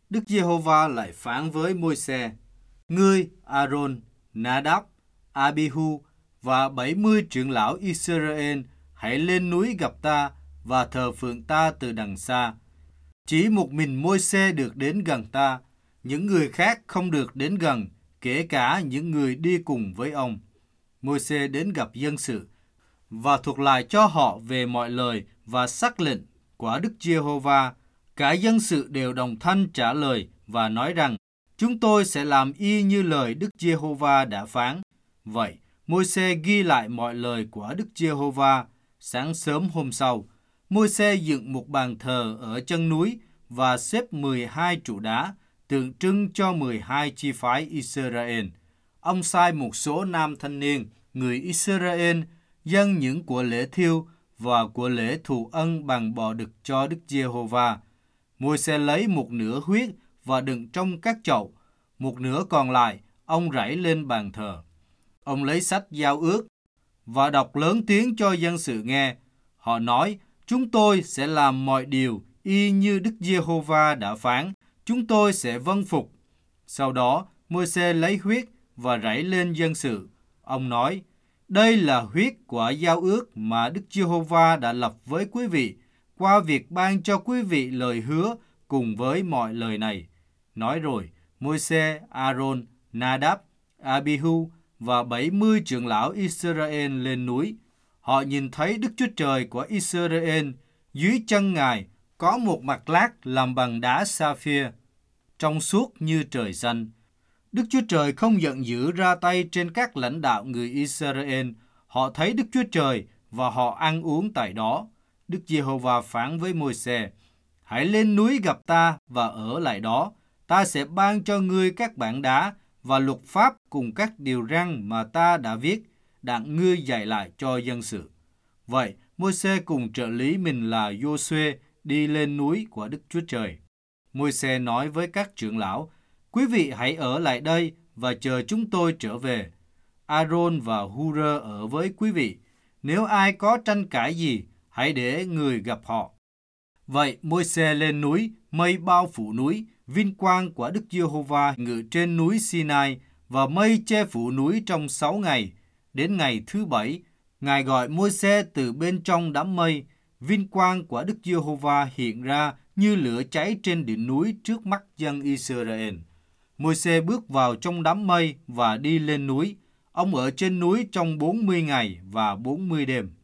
Đức Giê-hô-va lại phán với Môi-se: Ngươi, A-rôn, Na-đáp, A-bi-hu và 70 trưởng lão Israel hãy lên núi gặp ta và thờ phượng ta từ đằng xa. Chỉ một mình Môi-se được đến gần ta, những người khác không được đến gần, kể cả những người đi cùng với ông. Môi-se đến gặp dân sự và thuật lại cho họ về mọi lời và sắc lệnh của Đức Giê-hô-va. Cả dân sự đều đồng thanh trả lời và nói rằng: Chúng tôi sẽ làm y như lời Đức Giê-hô-va đã phán. Vậy, Môi-se ghi lại mọi lời của Đức Giê-hô-va. Sáng sớm hôm sau, Môi-se dựng một bàn thờ ở chân núi và xếp 12 trụ đá, tượng trưng cho 12 chi phái Israel. Ông sai một số nam thanh niên, người Israel, dâng những của lễ thiêu và của lễ thù ân bằng bò đực cho Đức Giê-hô-va. Môi-se lấy một nửa huyết và đựng trong các chậu, một nửa còn lại ông rải lên bàn thờ. Ông lấy sách giao ước và đọc lớn tiếng cho dân sự nghe. Họ nói: Chúng tôi sẽ làm mọi điều y như Đức Giê-hô-va đã phán, chúng tôi sẽ vâng phục. Sau đó, Môi-se lấy huyết và rải lên dân sự. Ông nói: Đây là huyết của giao ước mà Đức Giê-hô-va đã lập với quý vị, qua việc ban cho quý vị lời hứa cùng với mọi lời này. Nói rồi, Môi-se, A-rôn, Na-đáp, A-bi-hu và 70 trưởng lão Israel lên núi. Họ nhìn thấy Đức Chúa Trời của Israel. Dưới chân Ngài có một mặt lát làm bằng đá sa-phia, trong suốt như trời xanh. Đức Chúa Trời không giận dữ ra tay trên các lãnh đạo người Israel. Họ thấy Đức Chúa Trời và họ ăn uống tại đó. Đức Giê-hô-va phán với Môi-se: Hãy lên núi gặp ta và ở lại đó. Ta sẽ ban cho ngươi các bản đá và luật pháp cùng các điều răn mà ta đã viết, đặng ngươi dạy lại cho dân sự. Vậy, Môi-se cùng trợ lý mình là Giô-suê đi lên núi của Đức Chúa Trời. Môi-se nói với các trưởng lão: Quý vị hãy ở lại đây và chờ chúng tôi trở về. A-rôn và Hu-rơ ở với quý vị. Nếu ai có tranh cãi gì, hãy để người gặp họ. Vậy Môi-se lên núi, mây bao phủ núi, vinh quang của Đức Giê-hô-va ngự trên núi Sinai và mây che phủ núi trong 6 ngày. Đến ngày thứ 7, Ngài gọi Môi-se từ bên trong đám mây. Vinh quang của Đức Giê-hô-va hiện ra như lửa cháy trên đỉnh núi trước mắt dân Israel. Môi-se bước vào trong đám mây và đi lên núi. Ông ở trên núi trong 40 ngày và 40 đêm.